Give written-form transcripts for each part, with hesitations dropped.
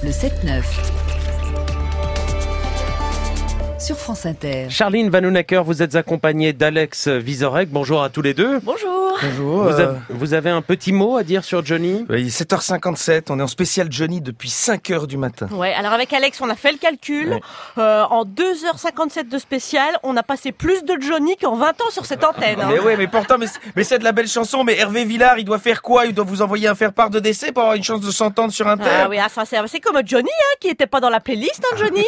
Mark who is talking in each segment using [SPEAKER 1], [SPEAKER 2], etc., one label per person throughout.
[SPEAKER 1] Le 7-9 sur France Inter.
[SPEAKER 2] Charline Vanhoenacker, vous êtes accompagnée d'Alex Vizorek. Bonjour à tous les deux.
[SPEAKER 3] Bonjour.
[SPEAKER 4] Bonjour.
[SPEAKER 2] Vous avez un petit mot à dire sur Johnny ?
[SPEAKER 4] Oui, 7h57, on est en spécial Johnny depuis 5h du matin.
[SPEAKER 3] Ouais, alors avec Alex, on a fait le calcul.
[SPEAKER 4] Ouais.
[SPEAKER 3] En 2h57 de spécial, on a passé plus de Johnny qu'en 20 ans sur cette antenne.
[SPEAKER 4] Mais oui, mais pourtant, mais c'est de la belle chanson. Mais Hervé Villard, il doit faire quoi? Il doit vous envoyer un faire-part de décès pour avoir une chance de s'entendre sur Inter?
[SPEAKER 3] Ah oui, ça c'est comme Johnny, qui était pas dans la playlist, Johnny.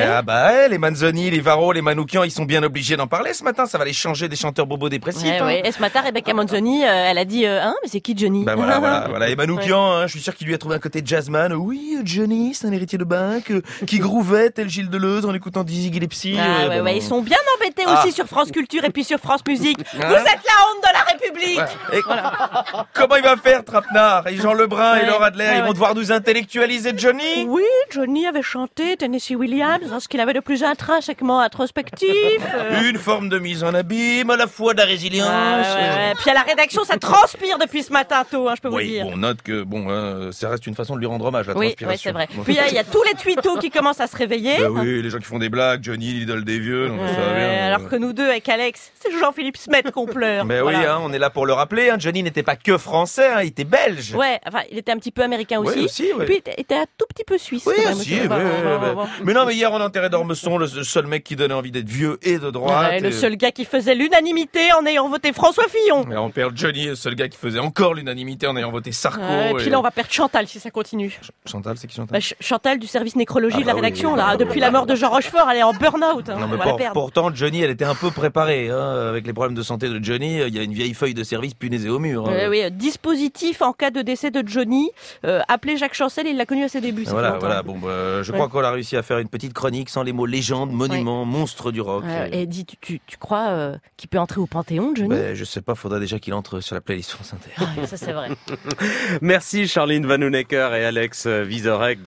[SPEAKER 4] Les Manzoni, les Varro, les Manoukian, ils sont bien obligés d'en parler ce matin. Ça va les changer des chanteurs bobos dépressifs.
[SPEAKER 3] Ouais. Et ce matin, Rebecca Manzoni, elle a dit, mais c'est qui Johnny?
[SPEAKER 4] Bah voilà. Et Manoukian, je suis sûr qu'il lui a trouvé un côté jazzman. Oui, Johnny, c'est un héritier de Bach, qui grouvait tel Gilles Deleuze en écoutant Dizzy Gillespie.
[SPEAKER 3] Ils sont bien embêtés aussi sur France Culture et puis sur France Musique. Vous êtes la honte de la République.
[SPEAKER 4] Ouais. Et comment il va faire, Trapenard et Jean Lebrun et Laura Adler? Ils vont devoir nous intellectualiser Johnny?
[SPEAKER 3] Oui, Johnny avait chanté Tennessee Williams dans ce qu'il avait de plus intrinsèquement introspectif.
[SPEAKER 4] Une forme de mise en abîme, à la fois de la résilience.
[SPEAKER 3] Puis à la rédaction, ça transpire depuis ce matin tôt, je peux vous le dire.
[SPEAKER 4] Bon, note que ça reste une façon de lui rendre hommage, la transpiration.
[SPEAKER 3] Oui, c'est vrai. Puis il y a tous les twittos qui commencent à se réveiller.
[SPEAKER 4] Oui, les gens qui font des blagues, Johnny, l'idole des vieux, donc ça va bien.
[SPEAKER 3] Alors que nous deux, avec Alex, c'est Jean-Philippe Smet qu'on pleure.
[SPEAKER 4] Mais oui, on est là pour le rappeler. Johnny n'était pas que français, il était belge.
[SPEAKER 3] Ouais, enfin, il était un petit peu américain aussi.
[SPEAKER 4] Oui, aussi, ouais.
[SPEAKER 3] Et puis il était un tout petit peu suisse.
[SPEAKER 4] Oui,
[SPEAKER 3] quand même,
[SPEAKER 4] aussi.
[SPEAKER 3] Bon.
[SPEAKER 4] Mais non, mais hier, on enterrait d'Ormesson, le seul mec qui donnait envie d'être vieux et de droite.
[SPEAKER 3] Le seul gars qui faisait l'unanimité en ayant voté François Fillon.
[SPEAKER 4] Mais on perd Johnny, le seul gars qui faisait encore l'unanimité en ayant voté Sarko.
[SPEAKER 3] Et puis là, on va perdre Chantal si ça continue.
[SPEAKER 4] Chantal, c'est qui Chantal?
[SPEAKER 3] Chantal du service nécrologie de la rédaction, depuis la mort de Jean Rochefort, elle est en burn-out.
[SPEAKER 4] Non, mais pourtant, Johnny, elle était un peu préparée. Avec les problèmes de santé de Johnny, il y a une vieille feuille de service punaisée au mur.
[SPEAKER 3] Oui, dispositif en cas de décès de Johnny. Appelez Jacques Chancel, il l'a connu à ses débuts.
[SPEAKER 4] Voilà. Bon, je crois qu'on a réussi à faire une petite chronique sans les mots légende, monument, monstre du rock.
[SPEAKER 3] Et dis, tu crois qu'il peut entrer au Panthéon, Johnny?
[SPEAKER 4] Je sais pas, faudra déjà qu'il entre sur la playlist France Inter.
[SPEAKER 3] Ça c'est vrai.
[SPEAKER 2] Merci Charline Vanhoenacker et Alex Vizorek.